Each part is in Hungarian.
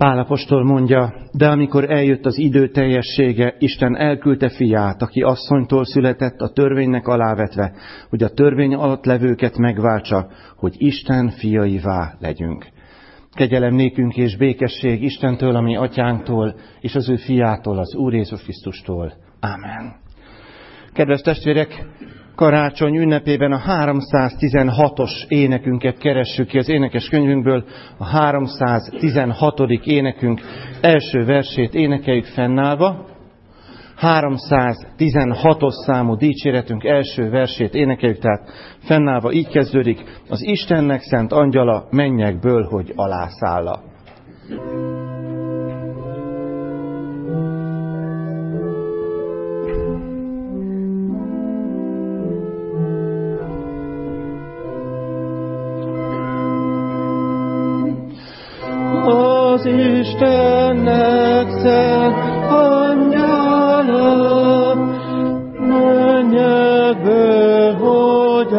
Pál apostol mondja, de amikor eljött az idő teljessége, Isten elküldte fiát, aki asszonytól született, a törvénynek alávetve, hogy a törvény alatt levőket megváltsa, hogy Isten fiaivá legyünk. Kegyelem nékünk és békesség Istentől, a mi atyánktól, és az ő fiától, az Úr Jézus Krisztustól. Ámen. Kedves testvérek, karácsony ünnepében a 316-os énekünket keressük ki az énekeskönyvünkből. A 316. énekünk első versét énekeljük fennállva. 316-os számú dicséretünk első versét énekeljük, tehát fennállva így kezdődik: az Istennek szent angyala mennyekből, hogy alászálla. Az Istennek szent angyala mennyekből, hogy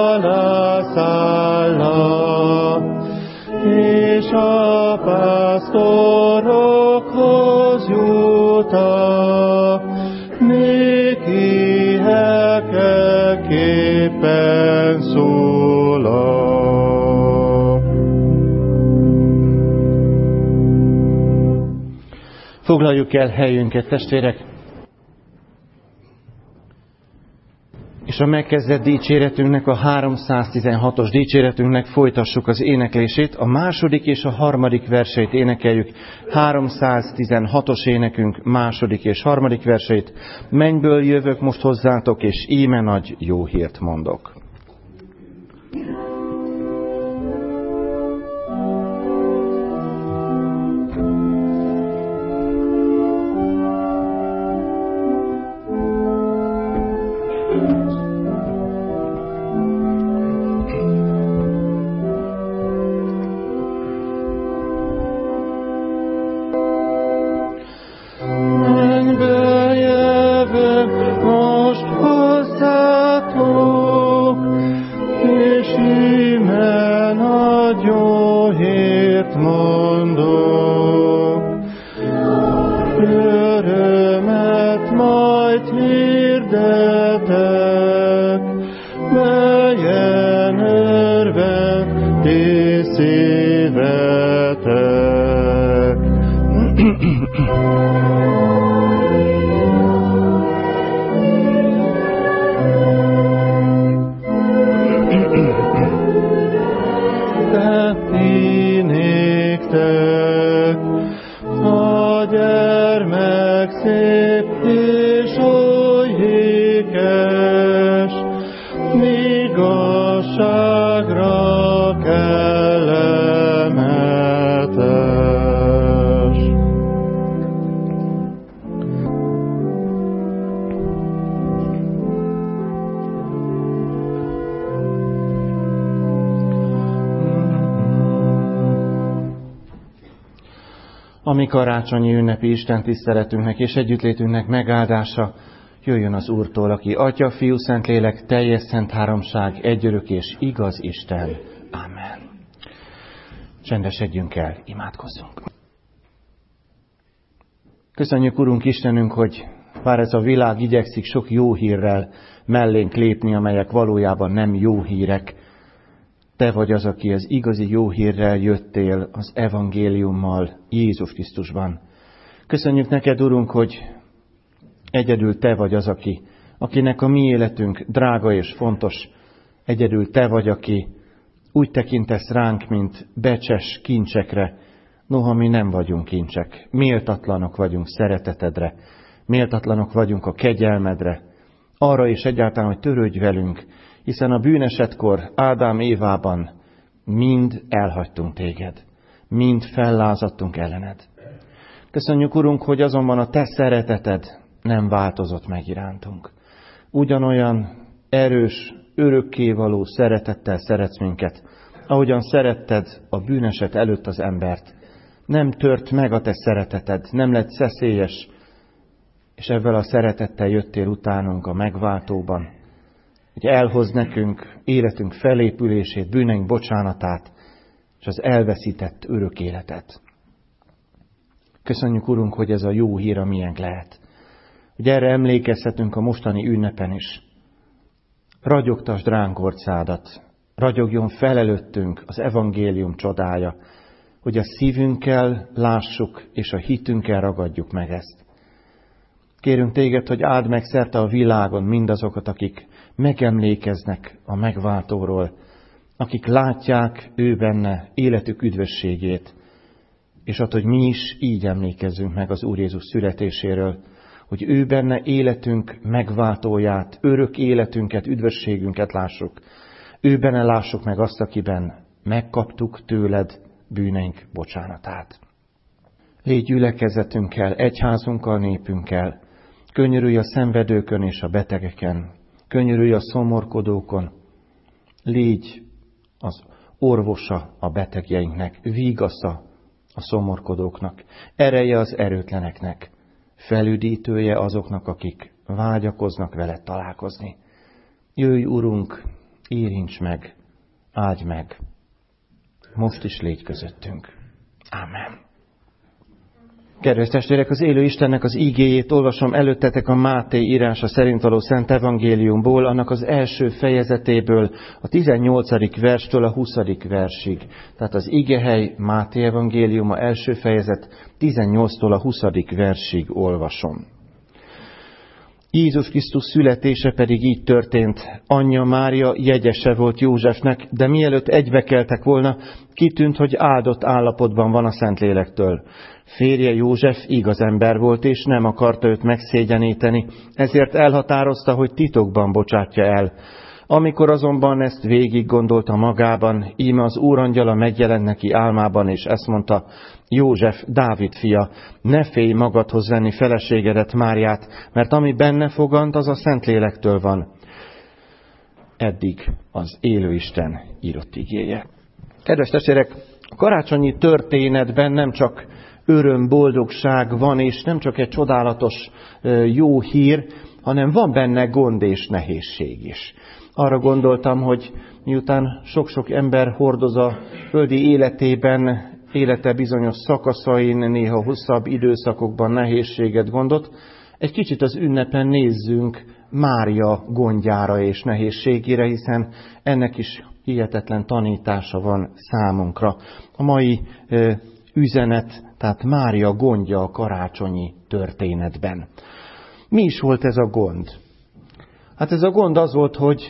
alászálla, és a pásztorokhoz juta, néki hekeképpen szólal. Foglaljuk el helyünket, testvérek, és a megkezdett dicséretünknek, a 316-os dicséretünknek folytassuk az éneklését. A második és a harmadik verseit énekeljük. 316-os énekünk második és harmadik verseit. Mennyből jövök most hozzátok, és íme nagy jó hírt mondok. A mi karácsonyi ünnepi Isten tiszteletünknek és együttlétünknek megáldása jöjjön az Úrtól, aki Atya, Fiú, Szentlélek, teljes szent háromság, egyörök és igaz Isten. Amen. Csendesedjünk el, imádkozzunk. Köszönjük, Urunk Istenünk, hogy bár ez a világ igyekszik sok jó hírrel mellénk lépni, amelyek valójában nem jó hírek, Te vagy az, aki az igazi jó hírrel jöttél az evangéliummal Jézus Krisztusban. Köszönjük neked, Urunk, hogy egyedül Te vagy az, akinek a mi életünk drága és fontos. Egyedül Te vagy, aki úgy tekintesz ránk, mint becses kincsekre, noha mi nem vagyunk kincsek. Méltatlanok vagyunk szeretetedre, méltatlanok vagyunk a kegyelmedre, arra is egyáltalán, hogy törődj velünk, hiszen a bűnesetkor Ádám Évában mind elhagytunk téged, mind fellázadtunk ellened. Köszönjük, Urunk, hogy azonban a Te szereteted nem változott meg irántunk. Ugyanolyan erős, örökkévaló szeretettel szeretsz minket, ahogyan szeretted a bűneset előtt az embert. Nem tört meg a Te szereteted, nem lett szeszélyes, és ezzel a szeretettel jöttél utánunk a megváltóban, hogy elhoz nekünk életünk felépülését, bűneink bocsánatát, és az elveszített örök életet. Köszönjük, Urunk, hogy ez a jó hír a miénk lehet. Hogy erre emlékezhetünk a mostani ünnepen is. Ragyogtasd ránk orcádat, ragyogjon fel előttünk az evangélium csodája, hogy a szívünkkel lássuk, és a hitünkkel ragadjuk meg ezt. Kérünk téged, hogy áld meg szerte a világon mindazokat, akik megemlékeznek a megváltóról, akik látják ő benne életük üdvösségét, és hogy mi is így emlékezzünk meg az Úr Jézus születéséről, hogy ő benne életünk megváltóját, örök életünket, üdvösségünket lássuk. Ő benne lássuk meg azt, akiben megkaptuk tőled bűneink bocsánatát. Légy gyülekezetünkkel, egyházunkkal, népünkkel, könyörülj a szenvedőkön és a betegeken, könyörülj a szomorkodókon, légy az orvosa a betegjeinknek, vígasza a szomorkodóknak, ereje az erőtleneknek, felüdítője azoknak, akik vágyakoznak veled találkozni. Jöjj, Urunk, érints meg, áldj meg, most is légy közöttünk. Ámen. Kedves testvérek, az élő Istennek az ígéjét olvasom előttetek a Máté írása szerint való Szent Evangéliumból, annak az első fejezetéből, a 18. verstől a 20. versig. Tehát az ígehely Máté Evangéliuma első fejezet 18-tól a 20. versig olvasom. Jézus Krisztus születése pedig így történt. Anyja Mária jegyese volt Józsefnek, de mielőtt egybekeltek volna, kitűnt, hogy áldott állapotban van a Szentlélektől. Férje József igaz ember volt, és nem akarta őt megszégyeníteni, ezért elhatározta, hogy titokban bocsátja el. Amikor azonban ezt végig gondolta magában, íme az úrangyala megjelent neki álmában, és ezt mondta: József, Dávid fia, ne félj magadhoz venni feleségedet, Máriát, mert ami benne fogant, az a Szentlélektől van. Eddig az élő Isten írott igéje. Kedves testvérek, a karácsonyi történetben nem csak öröm, boldogság van, és nem csak egy csodálatos jó hír, hanem van benne gond és nehézség is. Arra gondoltam, hogy miután sok-sok ember hordoz a földi életében, élete bizonyos szakaszain, néha hosszabb időszakokban nehézséget, gondot, egy kicsit az ünnepen nézzünk Mária gondjára és nehézségére, hiszen ennek is hihetetlen tanítása van számunkra. A mai üzenet, tehát Mária gondja a karácsonyi történetben. Mi is volt ez a gond? Hát ez a gond az volt, hogy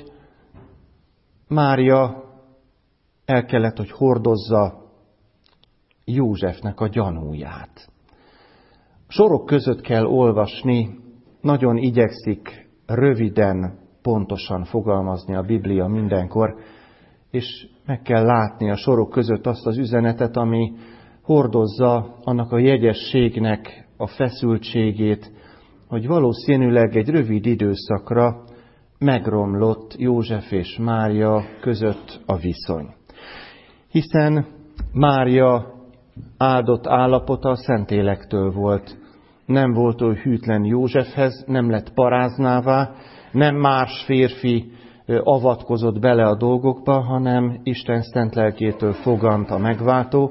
Mária el kellett, hogy hordozza Józsefnek a gyanúját. Sorok között kell olvasni, nagyon igyekszik röviden, pontosan fogalmazni a Biblia mindenkor, és meg kell látni a sorok között azt az üzenetet, ami hordozza annak a jegyességnek a feszültségét, hogy valószínűleg egy rövid időszakra megromlott József és Mária között a viszony. Hiszen Mária áldott állapota a Szentlélektől volt. Nem volt oly hűtlen Józsefhez, nem lett paráznává, nem más férfi avatkozott bele a dolgokba, hanem Isten szent lelkétől fogant a megváltó.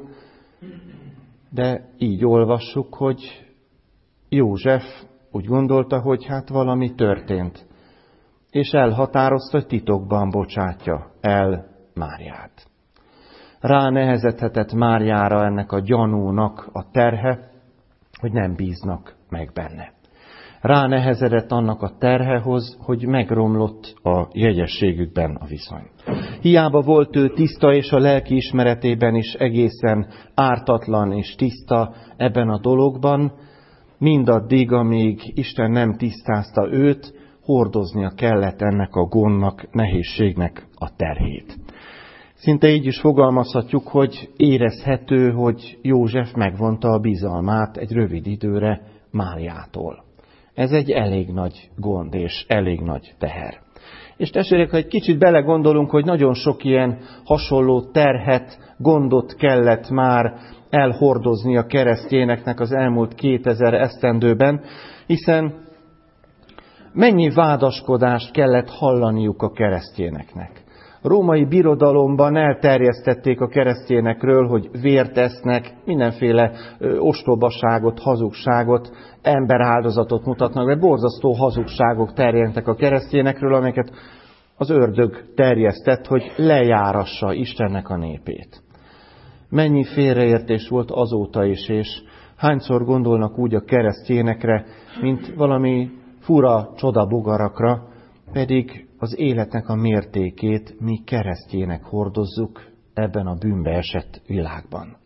De így olvassuk, hogy József úgy gondolta, hogy hát valami történt, és elhatározta, hogy titokban bocsátja el Máriát. Ránehezedhetett Máriára ennek a gyanúnak a terhe, hogy nem bíznak meg benne. Ránehezedett annak a terhehoz, hogy megromlott a jegyességükben a viszony. Hiába volt ő tiszta, és a lelki ismeretében is egészen ártatlan és tiszta ebben a dologban, mindaddig, amíg Isten nem tisztázta őt, hordoznia kellett ennek a gondnak, nehézségnek a terhét. Szinte így is fogalmazhatjuk, hogy érezhető, hogy József megvonta a bizalmát egy rövid időre Máriától. Ez egy elég nagy gond és elég nagy teher. És testvérek, ha egy kicsit belegondolunk, hogy nagyon sok ilyen hasonló terhet, gondot kellett már elhordozni a keresztényeknek az elmúlt 2000 esztendőben, hiszen mennyi vádaskodást kellett hallaniuk a keresztényeknek. A római birodalomban elterjesztették a keresztényekről, hogy vért esznek, mindenféle ostobaságot, hazugságot, emberáldozatot mutatnak, de borzasztó hazugságok terjedtek a keresztényekről, amelyeket az ördög terjesztett, hogy lejárassa Istennek a népét. Mennyi félreértés volt azóta is, és hányszor gondolnak úgy a keresztényekre, mint valami fura csodabogarakra, pedig az életnek a mértékét mi keresztjének hordozzuk ebben a bűnbe esett világban.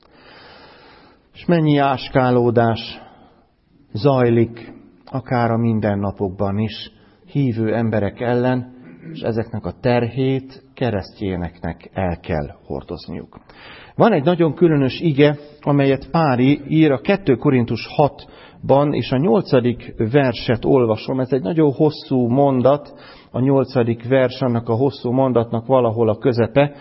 És mennyi áskálódás zajlik, akár a mindennapokban is, hívő emberek ellen, és ezeknek a terhét keresztjéneknek el kell hordozniuk. Van egy nagyon különös ige, amelyet Pári ír a 2 Korintus 6-ban, és a 8. verset olvasom. Ez egy nagyon hosszú mondat, a 8. vers annak a hosszú mondatnak valahol a közepe.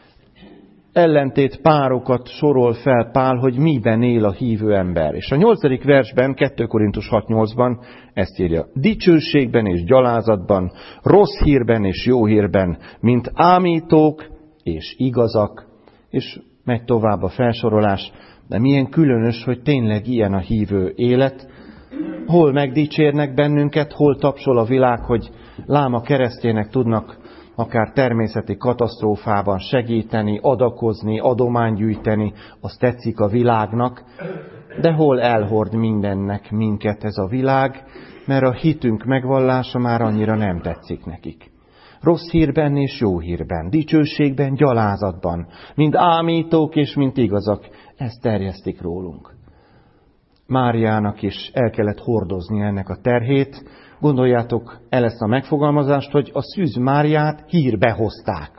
Ellentét párokat sorol fel Pál, hogy miben él a hívő ember. És a 8. versben, 2 Korintus 6.8-ban ezt írja: dicsőségben és gyalázatban, rossz hírben és jó hírben, mint ámítók és igazak. És megy tovább a felsorolás, de milyen különös, hogy tényleg ilyen a hívő élet. Hol megdicsérnek bennünket, hol tapsol a világ, hogy lám a keresztjének tudnak akár természeti katasztrófában segíteni, adakozni, adományt gyűjteni, az tetszik a világnak, de hol elhord mindennek minket ez a világ, mert a hitünk megvallása már annyira nem tetszik nekik. Rossz hírben és jó hírben, dicsőségben, gyalázatban, mint ámítók és mint igazak, ezt terjesztik rólunk. Máriának is el kellett hordozni ennek a terhét. Gondoljátok el ezt a megfogalmazást, hogy a szűz Máriát hírbe hozták.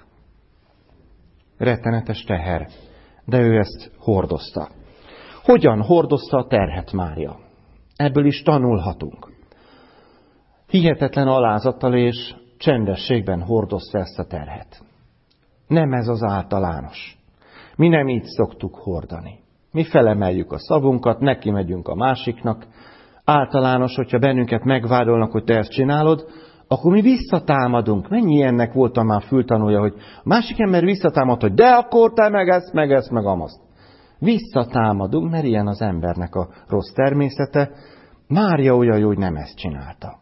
Rettenetes teher, de ő ezt hordozta. Hogyan hordozta a terhet Mária? Ebből is tanulhatunk. Hihetetlen alázattal és csendességben hordozta ezt a terhet. Nem ez az általános. Mi nem így szoktuk hordani. Mi felemeljük a szavunkat, neki megyünk a másiknak. Általános, hogyha bennünket megvádolnak, hogy te ezt csinálod, akkor mi visszatámadunk. Mennyi ilyennek voltam már fültanúja, hogy a másik ember visszatámad, hogy de akkor te meg ezt, meg amazt. Visszatámadunk, mert ilyen az embernek a rossz természete. Mária olyan jó, hogy nem ezt csinálta.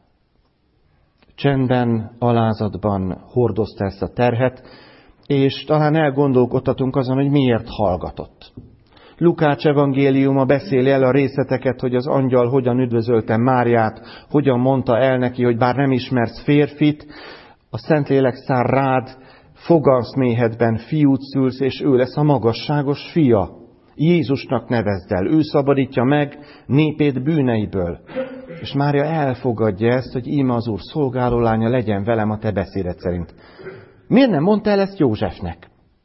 Csendben, alázatban hordozta ezt a terhet, és talán elgondolkodhatunk azon, hogy miért hallgatott. Lukács evangéliuma beszéli el a részleteket, hogy az angyal hogyan üdvözölte Máriát, hogyan mondta el neki, hogy bár nem ismersz férfit, a Szentlélek szár rád, fogansz méhedben fiút szülsz, és ő lesz a magasságos fia. Jézusnak nevezd el, ő szabadítja meg népét bűneiből. És Mária elfogadja ezt, hogy íme az Úr szolgálólánya, legyen velem a te beszéded szerint. Miért nem mondta el ezt Józsefnek?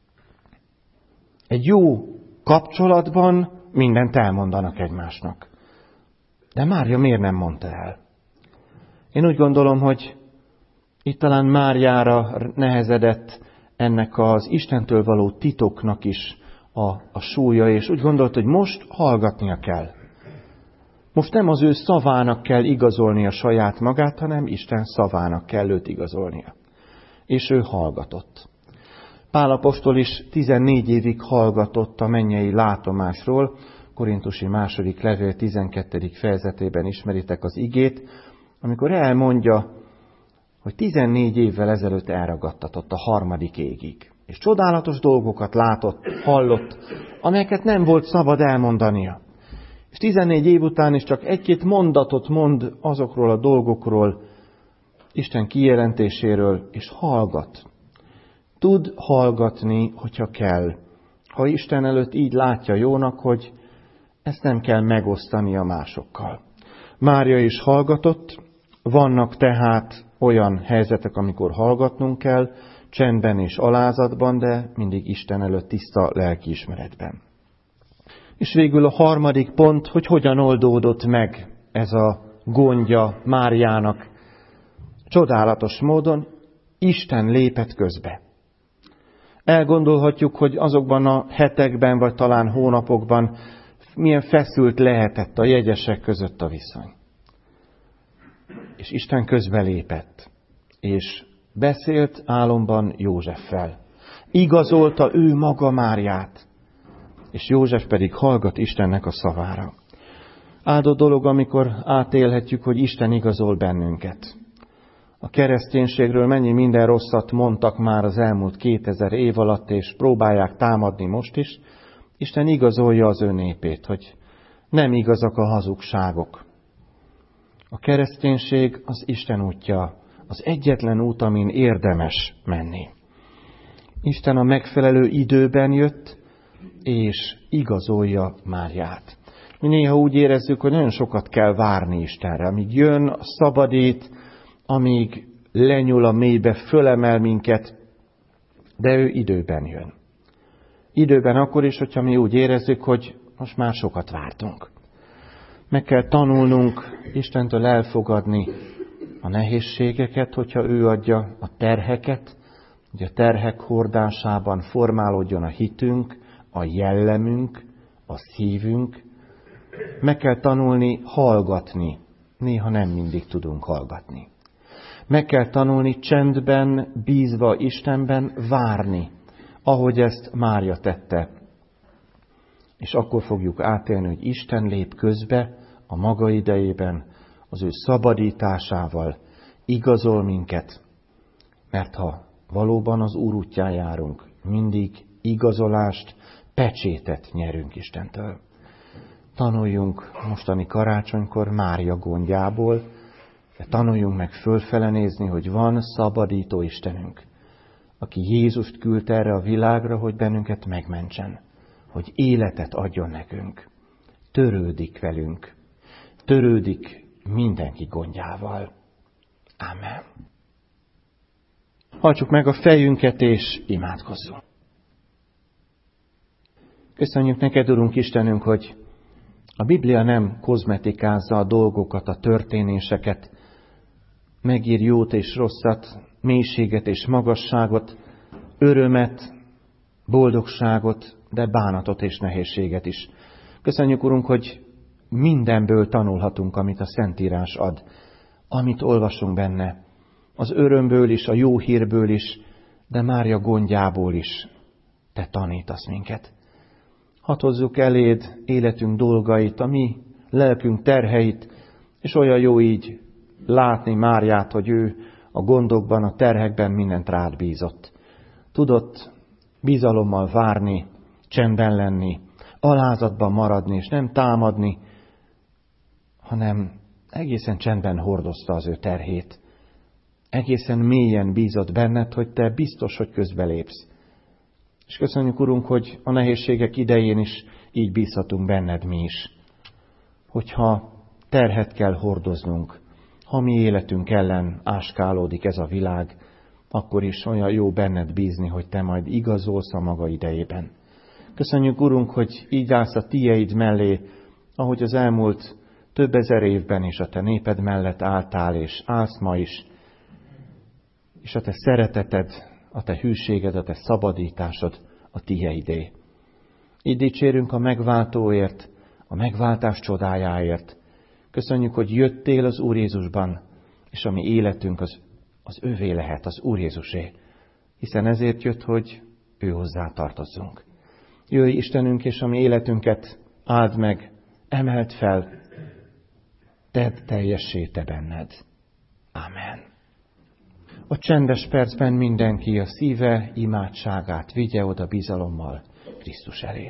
Egy jó kapcsolatban mindent elmondanak egymásnak. De Mária miért nem mondta el? Én úgy gondolom, hogy itt talán Máriára nehezedett ennek az Istentől való titoknak is a súlya, és úgy gondolt, hogy most hallgatnia kell. Most nem az ő szavának kell igazolnia saját magát, hanem Isten szavának kell őt igazolnia. És ő hallgatott. Pál apostol is 14 évig hallgatott a mennyei látomásról. Korintusi 2. levél 12. fejezetében ismeritek az igét, amikor elmondja, hogy 14 évvel ezelőtt elragadtatott a 3. égig. És csodálatos dolgokat látott, hallott, amelyeket nem volt szabad elmondania. És 14 év után is csak egy-két mondatot mond azokról a dolgokról, Isten kijelentéséről, és hallgat. Tud hallgatni, hogyha kell. Ha Isten előtt így látja jónak, hogy ezt nem kell megosztani a másokkal. Mária is hallgatott, vannak tehát olyan helyzetek, amikor hallgatnunk kell, csendben és alázatban, de mindig Isten előtt tiszta lelkiismeretben. És végül a 3. pont, hogy hogyan oldódott meg ez a gondja Máriának. Csodálatos módon Isten lépett közbe. Elgondolhatjuk, hogy azokban a hetekben, vagy talán hónapokban milyen feszült lehetett a jegyesek között a viszony. És Isten közbelépett, és beszélt álomban Józseffel. Igazolta ő maga Máriát, és József pedig hallgat Istennek a szavára. Áldott dolog, amikor átélhetjük, hogy Isten igazol bennünket. A kereszténységről mennyi minden rosszat mondtak már az elmúlt 2000 év alatt, és próbálják támadni most is. Isten igazolja az ő népét, hogy nem igazak a hazugságok. A kereszténység az Isten útja, az egyetlen út, amin érdemes menni. Isten a megfelelő időben jött, és igazolja Máriát. Mi néha úgy érezzük, hogy nagyon sokat kell várni Istenre, amíg jön, szabadít, amíg lenyúl a mélybe, fölemel minket, de ő időben jön. Időben akkor is, hogyha mi úgy érezzük, hogy most már sokat vártunk. Meg kell tanulnunk Istentől elfogadni a nehézségeket, hogyha ő adja a terheket, hogy a terhek hordásában formálódjon a hitünk, a jellemünk, a szívünk. Meg kell tanulni hallgatni, néha nem mindig tudunk hallgatni. Meg kell tanulni csendben, bízva Istenben várni, ahogy ezt Mária tette. És akkor fogjuk átélni, hogy Isten lép közbe a maga idejében, az ő szabadításával igazol minket, mert ha valóban az Úr útján járunk, mindig igazolást, pecsétet nyerünk Istentől. Tanuljunk mostani karácsonykor Mária gondjából, de tanuljunk meg fölfele nézni, hogy van szabadító Istenünk, aki Jézust küldte erre a világra, hogy bennünket megmentsen, hogy életet adjon nekünk. Törődik velünk, törődik mindenki gondjával. Ámen. Hajtsuk meg a fejünket és imádkozzunk. Köszönjük neked, Urunk Istenünk, hogy a Biblia nem kozmetikázza a dolgokat, a történéseket, megír jót és rosszat, mélységet és magasságot, örömet, boldogságot, de bánatot és nehézséget is. Köszönjük, Urunk, hogy mindenből tanulhatunk, amit a Szentírás ad, amit olvasunk benne. Az örömből is, a jó hírből is, de Mária gondjából is te tanítasz minket. Hadd hozzuk eléd életünk dolgait, a mi lelkünk terheit, és olyan jó így látni Máriát, hogy ő a gondokban, a terhekben mindent rád bízott. Tudott bizalommal várni, csendben lenni, alázatban maradni, és nem támadni, hanem egészen csendben hordozta az ő terhét. Egészen mélyen bízott benned, hogy te biztos, hogy közbelépsz. És köszönjük, Urunk, hogy a nehézségek idején is így bízhatunk benned mi is. Hogyha terhet kell hordoznunk, ha mi életünk ellen áskálódik ez a világ, akkor is olyan jó benned bízni, hogy te majd igazolsz a maga idejében. Köszönjük, Urunk, hogy így állsz a tieid mellé, ahogy az elmúlt több ezer évben is a te néped mellett álltál, és állsz ma is. És a te szereteted, a te hűséged, a te szabadításod a tieidé. Így dicsérünk a megváltóért, a megváltás csodájáért. Köszönjük, hogy jöttél az Úr Jézusban, és a mi életünk az övé lehet, az Úr Jézusé. Hiszen ezért jött, hogy ő hozzá tartozzunk. Jöjj, Istenünk, és a mi életünket áld meg, emeld fel, tedd teljessé te benned. Ámen. A csendes percben mindenki a szíve imádságát vigye oda bizalommal Krisztus elé.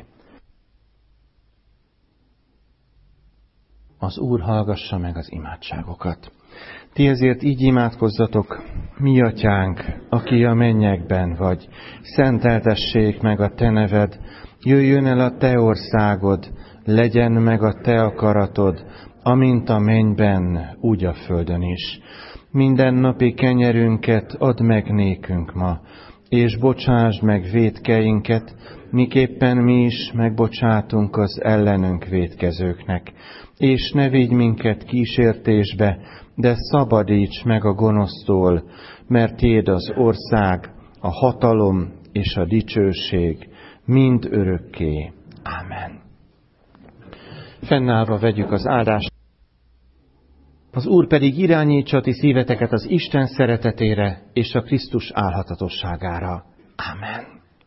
Az Úr hallgassa meg az imádságokat. Ti ezért így imádkozzatok: mi atyánk, aki a mennyekben vagy, szenteltessék meg a te neved, jöjjön el a te országod, legyen meg a te akaratod, amint a mennyben, úgy a földön is. Mindennapi kenyerünket add meg nékünk ma, és bocsásd meg vétkeinket, miképpen mi is megbocsátunk az ellenünk vétkezőknek. És ne vigy minket kísértésbe, de szabadíts meg a gonosztól, mert tiéd az ország, a hatalom és a dicsőség mind örökké. Ámen. Fennállva vegyük az áldást. Az Úr pedig irányítsa ti szíveteket az Isten szeretetére és a Krisztus álhatatosságára. Ámen.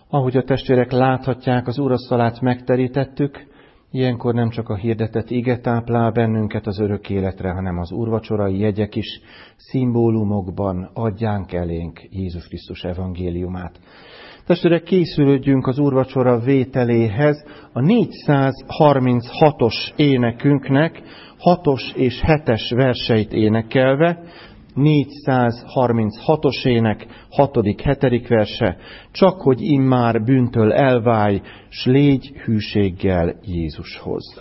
Ahogy a testvérek láthatják, az úrasztalát megterítettük, ilyenkor nem csak a hirdetett ige táplál bennünket az örök életre, hanem az úrvacsorai jegyek is szimbólumokban adjánk elénk Jézus Krisztus evangéliumát. Testvérek, készülődjünk az úrvacsora vételéhez a 436-os énekünknek 6-os és 7-es verseit énekelve, 436-os ének, 6.-7. verse, csak hogy immár bűntől elválj, s légy hűséggel Jézushoz.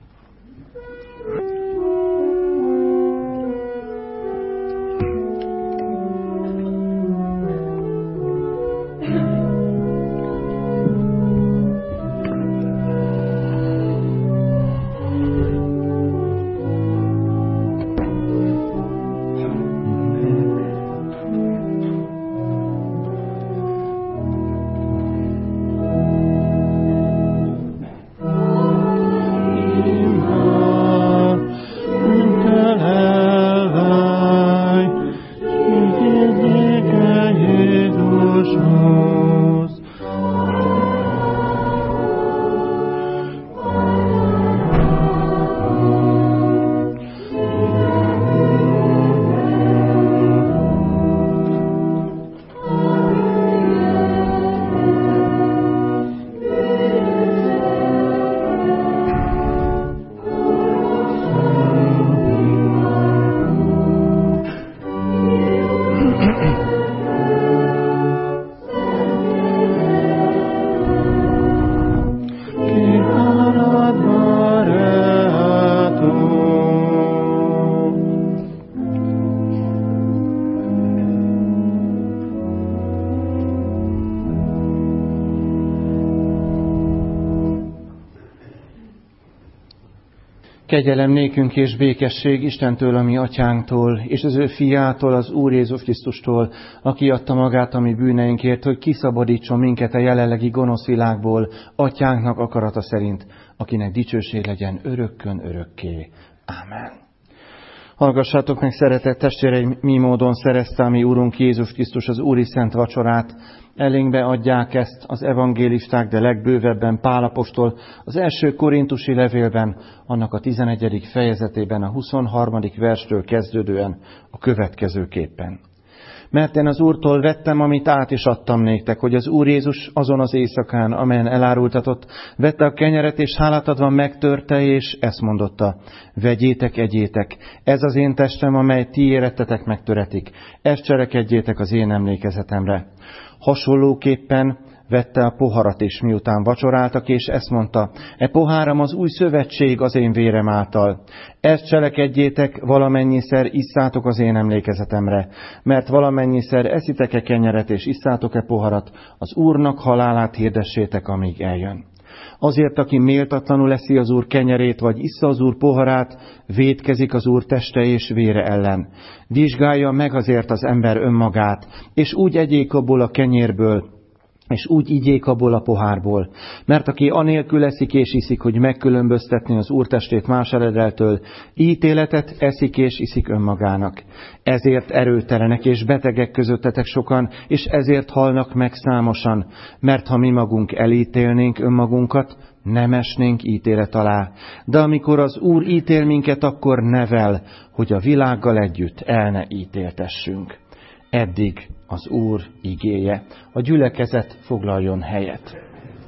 Kegyelem nékünk és békesség Istentől, a mi atyánktól, és az ő fiától, az Úr Jézus Krisztustól, aki adta magát a mi bűneinkért, hogy kiszabadítson minket a jelenlegi gonosz világból, atyánknak akarata szerint, akinek dicsőség legyen örökkön örökké. Ámen. Hallgassátok meg, szeretett testvéreim, mi módon szerezte a mi Úrunk Jézus Krisztus az Úri Szent Vacsorát. Elénkbe adják ezt az evangélisták, de legbővebben Pál apostol az első korintusi levélben, annak a 11. fejezetében, a 23. verstől kezdődően a következőképpen. Mert én az Úrtól vettem, amit át is adtam néktek, hogy az Úr Jézus azon az éjszakán, amelyen elárultatott, vette a kenyeret, és hálát adva megtörte, és ezt mondotta: vegyétek, egyétek, ez az én testem, amely ti érettetek megtöretik, ezt cselekedjétek az én emlékezetemre. Hasonlóképpen vette a poharat is, miután vacsoráltak, és ezt mondta: e poháram az új szövetség az én vérem által. Ezt cselekedjétek, valamennyiszer isszátok az én emlékezetemre, mert valamennyiszer eszitek-e kenyeret, és isszátok-e poharat, az Úrnak halálát hirdessétek, amíg eljön. Azért, aki méltatlanul eszi az Úr kenyerét, vagy issza az Úr poharát, vétkezik az Úr teste és vére ellen. Vizsgálja meg azért az ember önmagát, és úgy egyék abból a kenyérből, és úgy igyék abból a pohárból. Mert aki anélkül eszik és iszik, hogy megkülönböztetni az Úr testét más eredeltől, ítéletet eszik és iszik önmagának. Ezért erőtelenek és betegek közöttetek sokan, és ezért halnak meg számosan. Mert ha mi magunk elítélnénk önmagunkat, nem esnénk ítélet alá. De amikor az Úr ítél minket, akkor nevel, hogy a világgal együtt el ne ítéltessünk. Eddig az Úr igéje. A gyülekezet foglaljon helyet.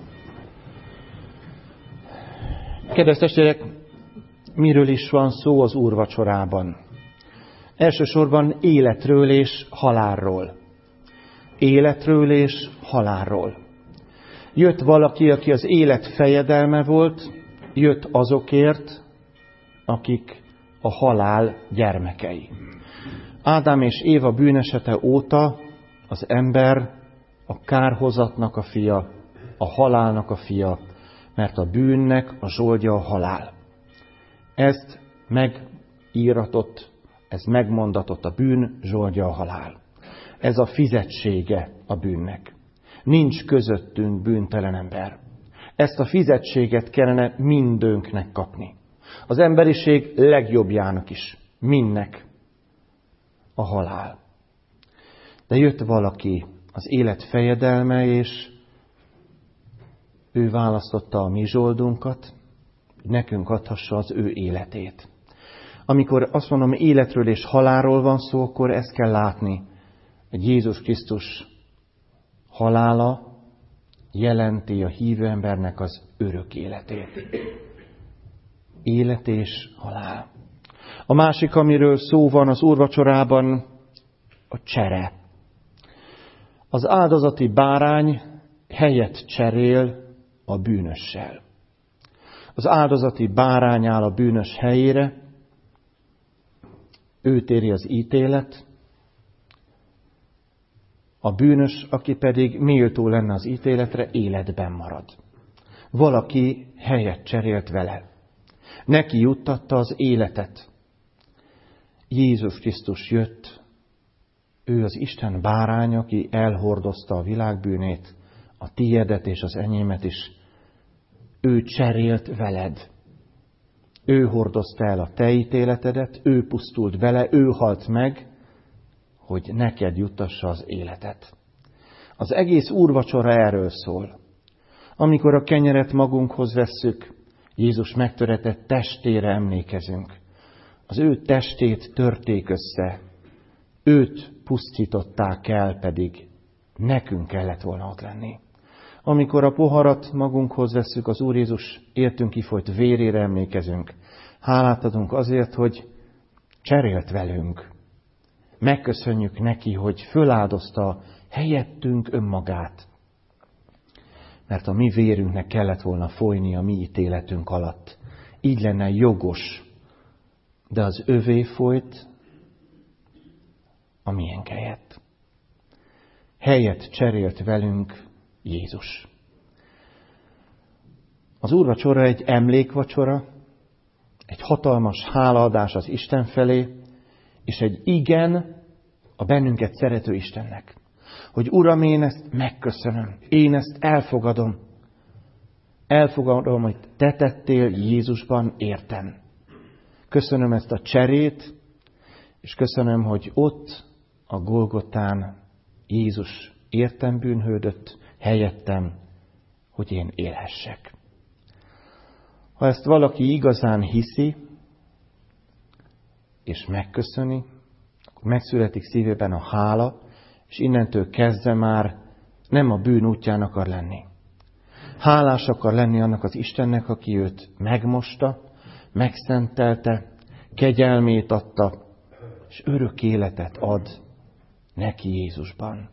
Kedves testvérek, miről is van szó az úrvacsorában? Elsősorban életről és halálról. Életről és halálról. Jött valaki, aki az élet fejedelme volt, jött azokért, akik a halál gyermekei. Ádám és Éva bűnesete óta az ember a kárhozatnak a fia, a halálnak a fia, mert a bűnnek a zsoldja a halál. Ezt megíratott, ez megmondatott, a bűn zsoldja a halál. Ez a fizetsége a bűnnek. Nincs közöttünk bűntelen ember. Ezt a fizetséget kellene mindönknek kapni. Az emberiség legjobbjának is, mindnek. A halál. De jött valaki, az élet fejedelme, és Ő választotta a mi zsoldunkat, hogy nekünk adhassa az ő életét. Amikor azt mondom, életről és halálról van szó, akkor ezt kell látni, hogy Jézus Krisztus halála jelenti a hívő embernek az örök életét. Élet és halál. A másik, amiről szó van az úrvacsorában, a csere. Az áldozati bárány helyet cserél a bűnössel. Az áldozati bárány áll a bűnös helyére, őt éri az ítélet, a bűnös, aki pedig méltó lenne az ítéletre, életben marad. Valaki helyet cserélt vele. Neki juttatta az életet. Jézus Krisztus jött, ő az Isten bárány, aki elhordozta a világ bűnét, a tiédet és az enyémet is. Ő cserélt veled. Ő hordozta el a te ítéletedet, ő pusztult vele, ő halt meg, hogy neked juttassa az életet. Az egész úrvacsora erről szól. Amikor a kenyeret magunkhoz vesszük, Jézus megtöretett testére emlékezünk. Az ő testét törték össze, őt pusztították el, pedig nekünk kellett volna ott lenni. Amikor a poharat magunkhoz vesszük, az Úr Jézus értünk kifolyt vérére emlékezünk. Hálát adunk azért, hogy cserélt velünk. Megköszönjük neki, hogy föláldozta helyettünk önmagát. Mert a mi vérünknek kellett volna folyni a mi ítéletünk alatt. Így lenne jogos, de az övé folyt a miénk helyett. Helyet cserélt velünk Jézus. Az úrvacsora egy emlékvacsora, egy hatalmas hálaadás az Isten felé, és egy igen a bennünket szerető Istennek. Hogy Uram, én ezt megköszönöm, én ezt elfogadom. Elfogadom, hogy te tettél Jézusban értem. Köszönöm ezt a cserét, és köszönöm, hogy ott a Golgotán Jézus értem bűnhődött, helyettem, hogy én élhessek. Ha ezt valaki igazán hiszi, és megköszöni, akkor megszületik szívében a hála, és innentől kezdve már nem a bűn útján akar lenni. Hálás akar lenni annak az Istennek, aki őt megmosta, megszentelte, kegyelmét adta, és örök életet ad neki Jézusban.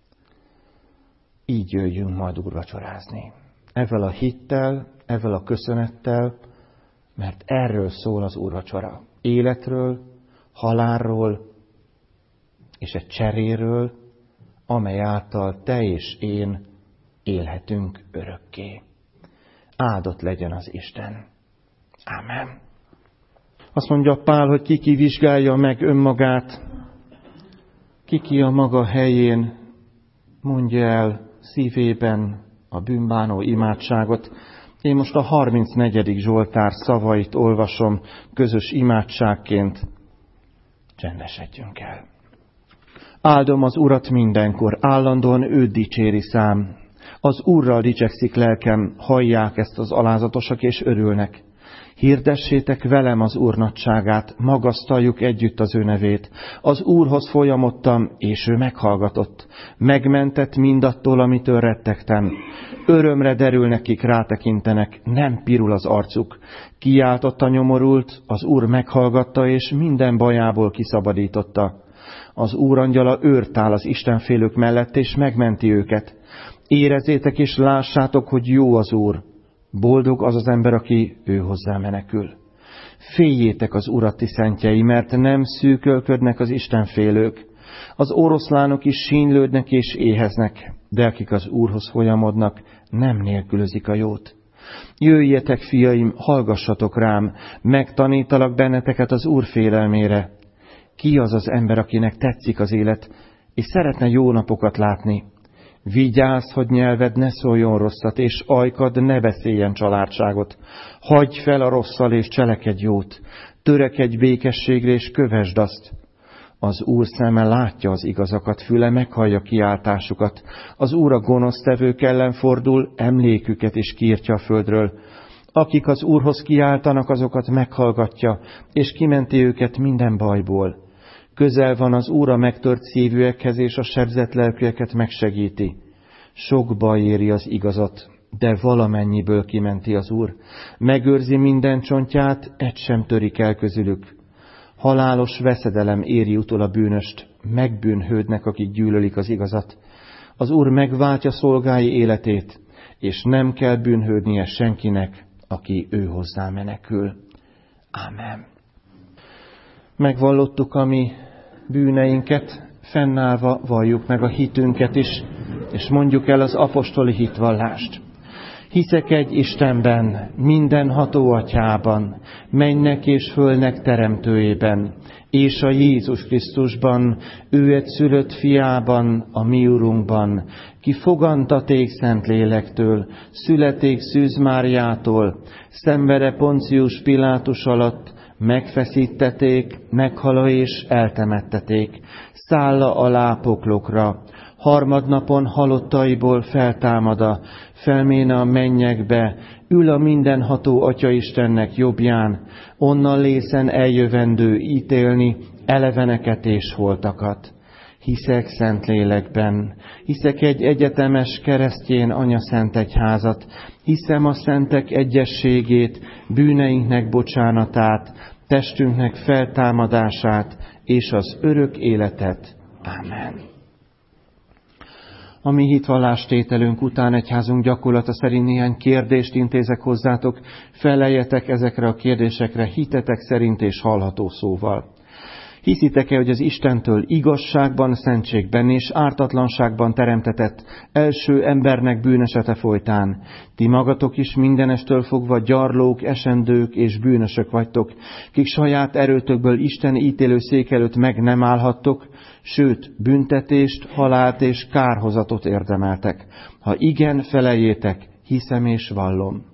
Így jöjjünk majd úrvacsorázni. Ezzel a hittel, ezzel a köszönettel, mert erről szól az úrvacsora. Életről, halálról és egy cseréről, amely által te és én élhetünk örökké. Áldott legyen az Isten. Ámen. Azt mondja Pál, hogy ki vizsgálja meg önmagát, ki a maga helyén mondja el szívében a bűnbánó imádságot. Én most a 34. Zsoltár szavait olvasom közös imádságként. Csendesedjünk el. Áldom az Urat mindenkor, állandóan őt dicséri szám. Az Úrral dicsekszik lelkem, hallják ezt az alázatosak és örülnek. Hirdessétek velem az Úr nagyságát, magasztaljuk együtt az ő nevét. Az Úrhoz folyamodtam, és ő meghallgatott. Megmentett mindattól, amitől rettegtem. Örömre derül nekik, rátekintenek, nem pirul az arcuk. Kiáltott a nyomorult, az Úr meghallgatta, és minden bajából kiszabadította. Az Úr angyala őrt áll az istenfélők mellett, és megmenti őket. Érezzétek és lássátok, hogy jó az Úr. Boldog az az ember, aki ő hozzá menekül. Féljétek az Urat, ti szentjei, mert nem szűkölködnek az istenfélők. Az oroszlánok is sínylődnek és éheznek, de akik az Úrhoz folyamodnak, nem nélkülözik a jót. Jöjjetek, fiaim, hallgassatok rám, megtanítalak benneteket az Úr félelmére. Ki az az ember, akinek tetszik az élet, és szeretne jó napokat látni? Vigyázz, hogy nyelved ne szóljon rosszat, és ajkad ne beszéljen családságot. Hagyj fel a rosszal, és cselekedj jót. Törekedj békességre, és kövesd azt. Az Úr szeme látja az igazakat, füle meghallja kiáltásukat. Az Úr a gonosztevők ellen fordul, emléküket is kiirtja a földről. Akik az Úrhoz kiáltanak, azokat meghallgatja, és kimenti őket minden bajból. Közel van az Úr a megtört szívűekhez, és a sebzett lelkűeket megsegíti. Sok baj éri az igazat, de valamennyiből kimenti az Úr. Megőrzi minden csontját, egy sem törik el közülük. Halálos veszedelem éri utol a bűnöst, megbűnhődnek, akik gyűlölik az igazat. Az Úr megváltja szolgái életét, és nem kell bűnhődnie senkinek, aki ő hozzá menekül. Ámen. Megvallottuk a mi bűneinket, fennállva valljuk meg a hitünket is, és mondjuk el az apostoli hitvallást. Hiszek egy Istenben, mindenható Atyában, mennek és fölnek teremtőjében, és a Jézus Krisztusban, ő egy szülött fiában, a mi Urunkban, ki fogantaték Szentlélektől, születék Szűz Máriától, szenvere Poncius Pilátus alatt, megfeszítették, meghala és eltemetteték, szálla alá poklokra, harmadnapon halottaiból feltámada, felméne a mennyekbe, ül a mindenható Atya Istennek jobbján, onnan lészen eljövendő ítélni eleveneket és holtakat. Hiszek Szentlélekben, hiszek egy egyetemes keresztjén Anyaszent Egyházat, hiszem a szentek egyességét, bűneinknek bocsánatát, testünknek feltámadását és az örök életet. Ámen. A mi hitvallástételünk után egyházunk gyakorlata szerint néhány kérdést intézek hozzátok, feleljetek ezekre a kérdésekre hitetek szerint és hallható szóval. Hiszitek-e, hogy az Istentől igazságban, szentségben és ártatlanságban teremtetett első embernek bűnesete folytán ti magatok is mindenestől fogva gyarlók, esendők és bűnösök vagytok, kik saját erőtökből Isten ítélő szék előtt meg nem állhattok, sőt, büntetést, halált és kárhozatot érdemeltek. Ha igen, feleljétek, hiszem és vallom.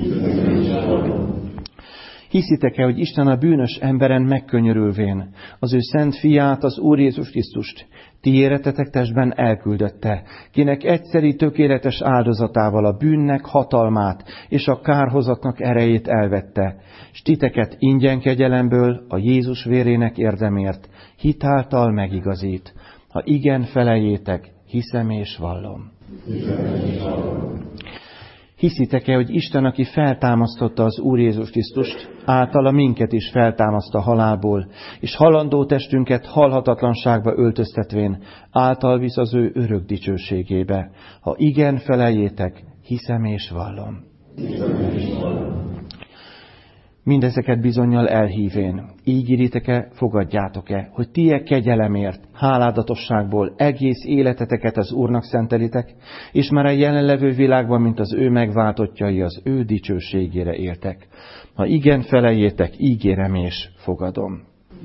Hiszitek-e, hogy Isten a bűnös emberen megkönyörülvén az ő szent fiát, az Úr Jézus Krisztust ti éretetek testben elküldötte, kinek egyszeri tökéletes áldozatával a bűnnek hatalmát és a kárhozatnak erejét elvette, s titeket ingyen kegyelemből a Jézus vérének érdemért hitáltal megigazít. Ha igen, feleljétek, hiszem és vallom. Hiszitek-e, hogy Isten, aki feltámasztotta az Úr Jézus Krisztust, általa minket is feltámaszt a halálból, és halandó testünket halhatatlanságba öltöztetvén, által visz az ő örök dicsőségébe. Ha igen, feleljétek, hiszem és vallom. Mindezeket bizonnyal elhívén, így iritek-e, fogadjátok-e, hogy ti kegyelemért, háládatosságból egész életeteket az Úrnak szentelitek, és már a jelenlevő világban, mint az ő megváltottjai, az ő dicsőségére éltek. Ha igen, feleljétek, ígérem és fogadom.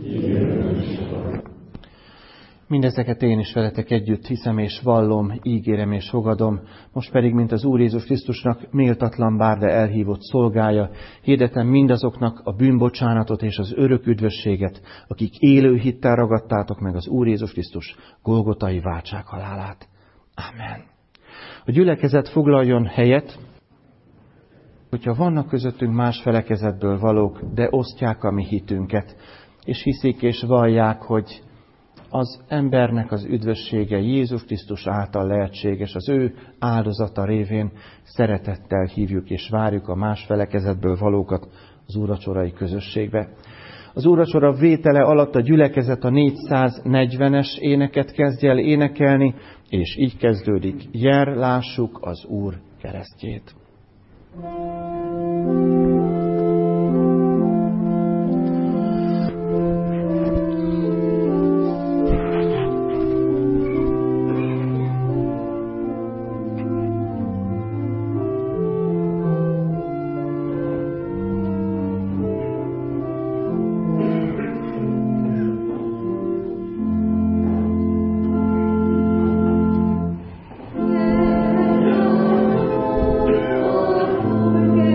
Mindezeket én is veletek együtt hiszem és vallom, ígérem és fogadom, most pedig, mint az Úr Jézus Krisztusnak méltatlan bár de elhívott szolgája, hirdetem mindazoknak a bűnbocsánatot és az örök üdvösséget, akik élő hittel ragadtátok meg az Úr Jézus Krisztus golgotai váltsághalálát. Amen. A gyülekezet foglaljon helyet, hogyha vannak közöttünk más felekezetből valók, de osztják a mi hitünket, és hiszik és vallják, hogy az embernek az üdvössége Jézus Krisztus által lehetséges, az ő áldozata révén szeretettel hívjuk és várjuk a más felekezetből valókat az úrvacsorai közösségbe. Az úrvacsora vétele alatt a gyülekezet a 440-es éneket kezdje el énekelni, és így kezdődik: Jel, lássuk az Úr keresztjét. Yeah.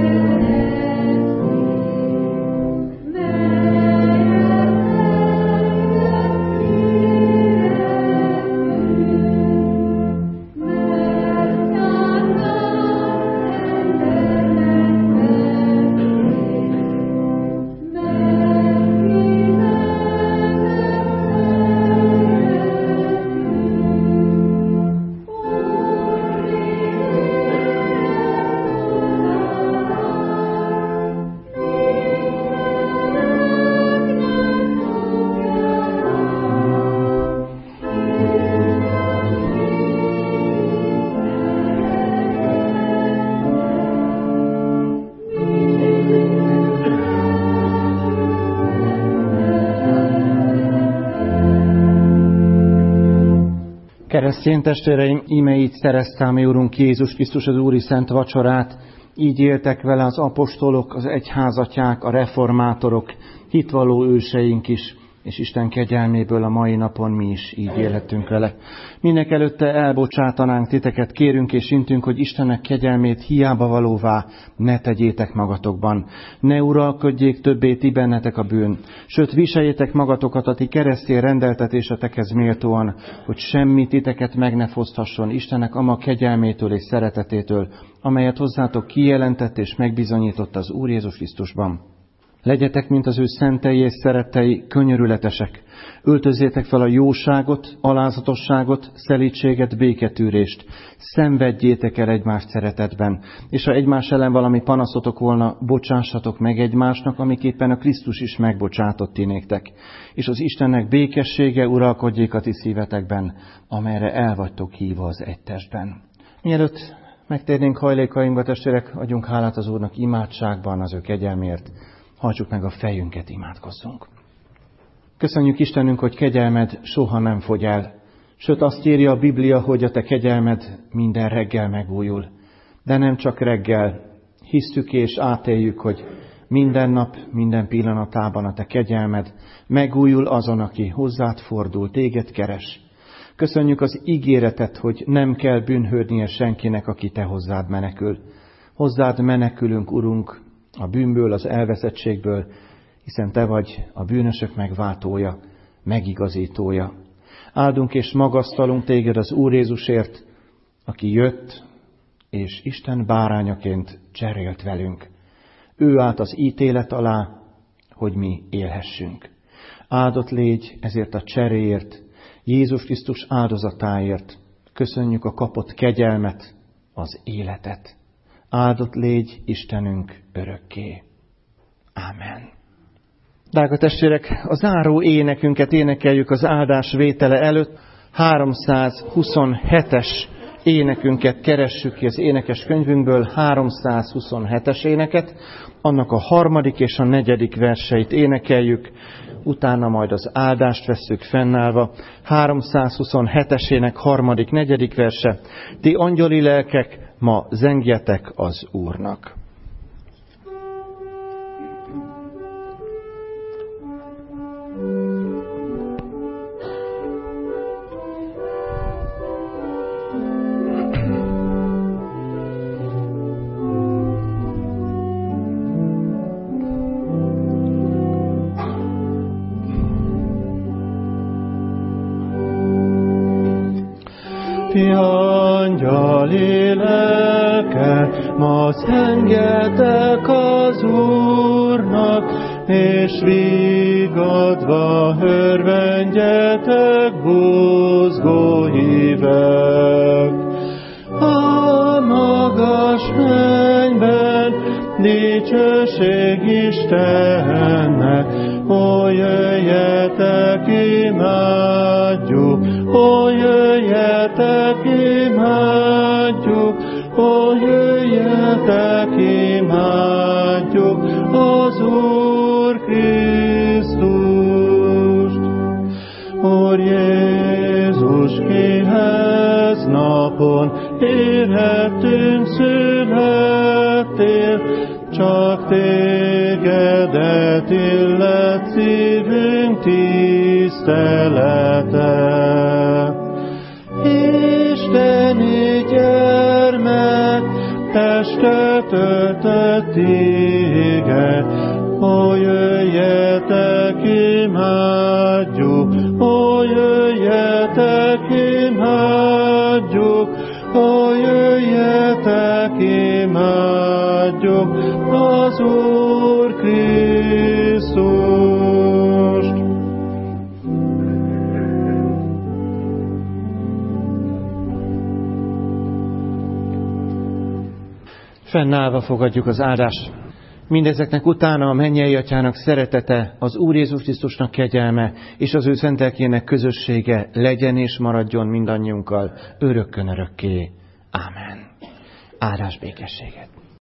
Keresztény testvéreim, íme így szerezte mi Urunk Jézus Krisztus az Úri Szent Vacsorát, így éltek vele az apostolok, az egyházatyák, a reformátorok, hitvalló őseink is, és Isten kegyelméből a mai napon mi is így élhetünk vele. Mindenekelőtte elbocsátanánk titeket, kérünk és intünk, hogy Istennek kegyelmét hiába valóvá ne tegyétek magatokban. Ne uralkodjék többé ti bennetek a bűn, sőt viseljétek magatokat a ti keresztény rendeltetésetekhez méltóan, hogy semmi titeket meg ne foszthasson Istennek ama kegyelmétől és szeretetétől, amelyet hozzátok kijelentett és megbizonyított az Úr Jézus Krisztusban. Legyetek, mint az ő szentei és szerettei, könyörületesek. Öltözzétek fel a jóságot, alázatosságot, szelídséget, béketűrést. Szenvedjétek el egymást szeretetben. És ha egymás ellen valami panaszotok volna, bocsássatok meg egymásnak, amiképpen a Krisztus is megbocsátott ti néktek. És az Istennek békessége uralkodjék a ti szívetekben, amelyre el vagytok hívva az egy testben. Mielőtt megtérnénk hajlékainkba, testvérek, adjunk hálát az Úrnak imádságban az ő kegyelmért. Hajtsuk meg a fejünket, imádkozzunk. Köszönjük Istenünk, hogy kegyelmed soha nem fogy el. Sőt, azt írja a Biblia, hogy a te kegyelmed minden reggel megújul. De nem csak reggel. Hisszük és átéljük, hogy minden nap, minden pillanatában a te kegyelmed megújul azon, aki hozzád fordul, téged keres. Köszönjük az ígéretet, hogy nem kell bűnhődnie senkinek, aki te hozzád menekül. Hozzád menekülünk, Urunk, a bűnből, az elveszettségből, hiszen te vagy a bűnösök megváltója, megigazítója. Áldunk és magasztalunk téged az Úr Jézusért, aki jött, és Isten bárányaként cserélt velünk. Ő állt az ítélet alá, hogy mi élhessünk. Áldott légy ezért a cseréért, Jézus Krisztus áldozatáért. Köszönjük a kapott kegyelmet, az életet. Áldott légy Istenünk örökké. Ámen. Drága testvérek, a záró énekünket énekeljük az áldás vétele előtt. 327-es énekünket keressük ki az énekes könyvünkből, 327-es éneket. Annak a 3. és a 4. verseit énekeljük, utána majd az áldást vesszük fennállva. 327-es ének 3., 4. verse. Ti angyali lelkek, ma zengjetek az Úrnak. Ti angyali lelkek, ma zengjetek az Úrnak, és vigadva örvendjetek, buzgó hívek. A magas mennyben dicsőség Istennek, ó, jöjjetek, imádjuk, ó, jöjjetek, imádjuk, ó, jöjjetek, imádjuk az Úr Krisztust. Úr Jézus, kihez napon érhettünk, születtél, csak tégedet illet szívünk tisztelete. Isteni gyermek, testet öltött téged, ó, jöjjetek, imádjuk, ó, jöjjetek, imádjuk, ó, jöjjetek, imádjuk az Úr Krisztust. Fennállva fogadjuk az áldást. Mindezeknek utána a mennyei Atyának szeretete, az Úr Jézus Krisztusnak kegyelme és az ő szent lelkének közössége legyen és maradjon mindannyiunkkal örökkön örökké. Ámen. Áldás békességet.